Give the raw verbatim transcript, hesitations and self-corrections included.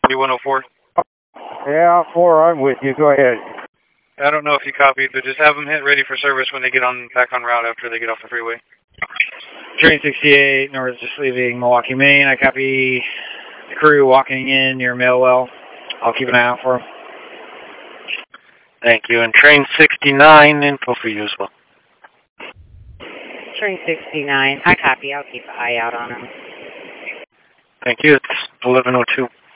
forty one oh four. Yeah, four, I'm with you. Go ahead. I don't know if you copied, but just have them hit ready for service when they get on back on route after they get off the freeway. Train sixty-eight, North just leaving Milwaukee, Maine. I copy the crew walking in near Millwell. I'll keep an eye out for them. Thank you. And train sixty-nine, info for you as well. Train sixty-nine, I copy. I'll keep an eye out on them. Thank you. It's eleven oh two.